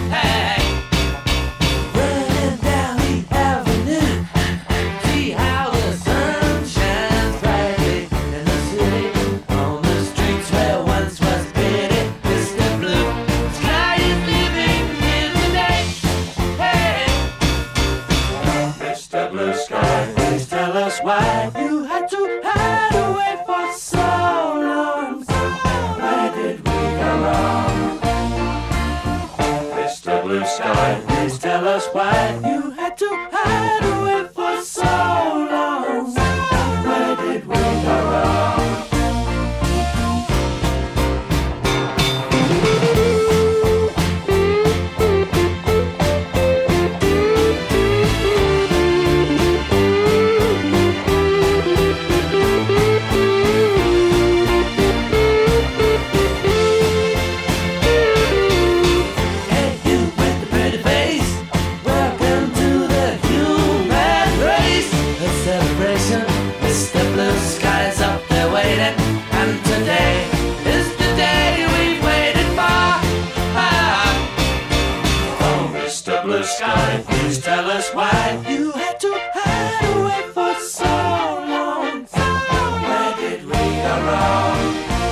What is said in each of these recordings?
Hey, running down the avenue, see how the sun shines brightly in the city, on the streets where once was pity. Mr. Blue Sky is living here today. Hey, Mr. Blue Sky, please tell us why you had to hide away for so long. Where did we go wrong? Mr. Blue Sky, please tell us why you had to hide away for so long. Where did we go wrong? Hey, you with the pretty face, welcome to the human race. A celebration, Mr. Blue Sky's up there waiting, and today is the day we've waited for. Oh, Mr. Blue Sky, please tell us why you had to hide away for so long. Where did we go wrong?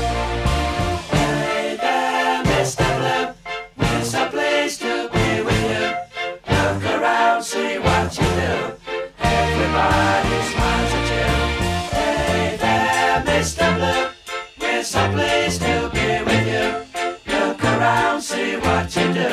Hey there, Mr. Blue, it's a place to be with you. Look around, see what you do. Everybody smiles at you. Hey there, Mr. Blue, it's a place to be with you. Look around, see what you do.